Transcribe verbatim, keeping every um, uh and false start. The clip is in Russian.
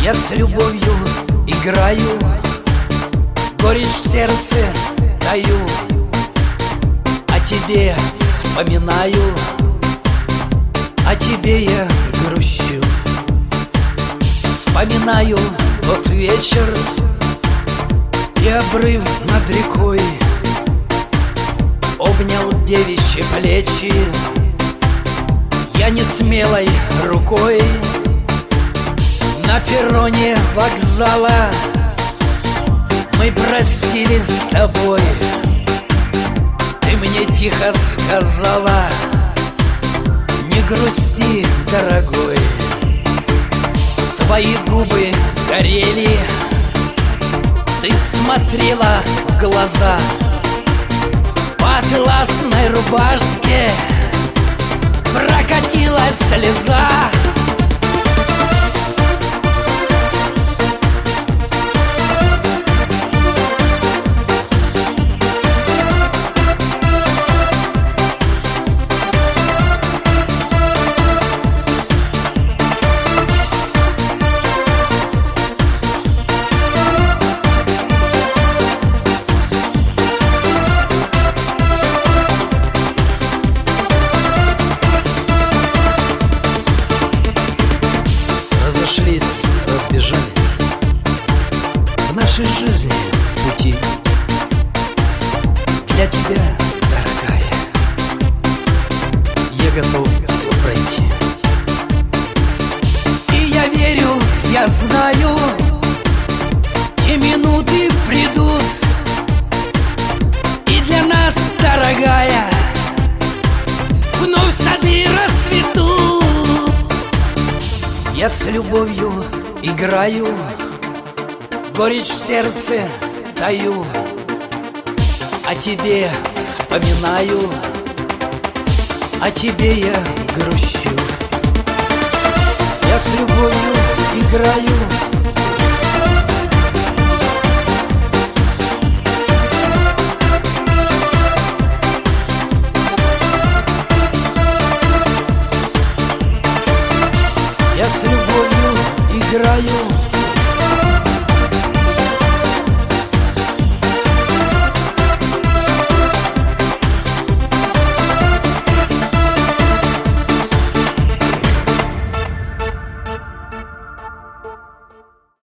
Я с любовью играю, горечь в сердце таю, о тебе вспоминаю, о тебе я грущу. Вспоминаю тот вечер и обрыв над рекой. Обнял девичьи плечи я не смелой рукой. На перроне вокзала мы простились с тобой. Ты мне тихо сказала: не грусти, дорогой. Твои губы горели, ты смотрела в глаза. По атласной рубашке прокатилась слеза. Разошлись, разбежались в нашей жизни пути. Для тебя, дорогая, я готов все пройти. И я верю, я знаю, те минуты придут, и для нас, дорогая, вновь сады расцветут. Я с любовью играю, горечь в сердце таю, о тебе вспоминаю, о тебе я грущу. Я с любовью играю, я с любовью играю.